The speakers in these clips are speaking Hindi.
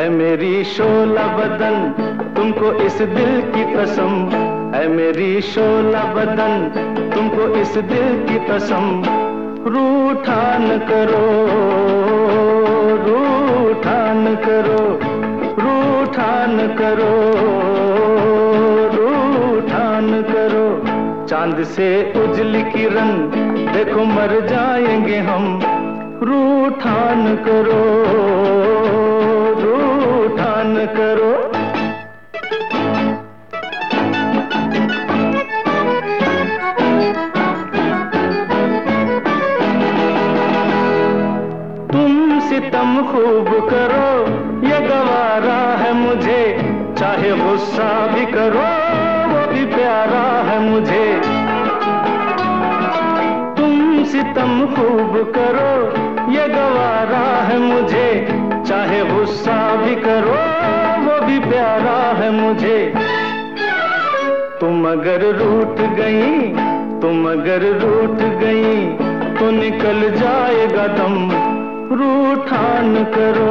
है मेरी शोला बदन, तुमको इस दिल की कसम, है मेरी शोला बदन, तुमको इस दिल की कसम। रूठा न करो, रूठा न करो, रूठा न करो, रूठा न करो। चांद से उजली किरण देखो मर जाएंगे हम, रूठा न करो, रूठा न करो। तुम सितम खूब करो ये गवारा है मुझे, चाहे गुस्सा भी करो वो भी प्यारा है मुझे। तुम सितम खूब करो ये गवारा है मुझे, चाहे गुस्सा भी करो वो भी प्यारा है मुझे। तुम अगर रूठ गई, तुम अगर रूठ गई तो निकल जाएगा दम, रूठा न करो,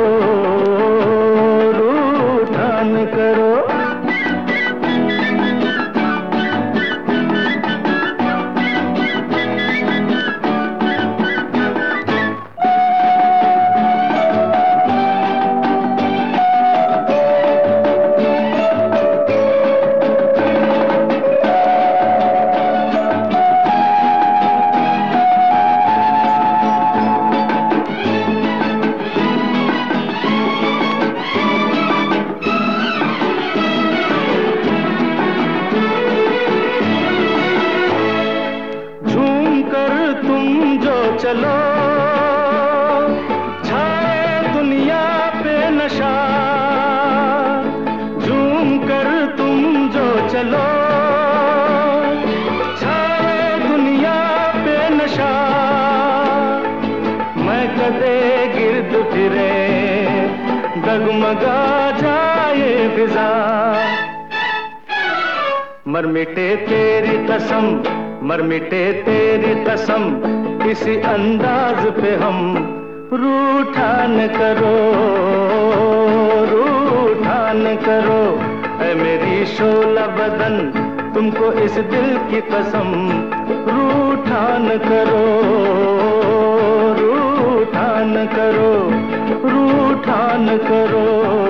रूठा न करो। चलो छाए दुनिया पे नशा, झूम कर तुम जो चलो छाए दुनिया पे नशा। मैं कदे गिर्द फिरे डगमगा जाए फिजा, मर मिटे तेरी कसम, मर मिटे तेरी कसम, इसी अंदाज पे हम। रूठा न करो, रूठा न करो, है मेरी शोला बदन, तुमको इस दिल की कसम। रूठा न करो, रूठा न करो, रूठा न करो।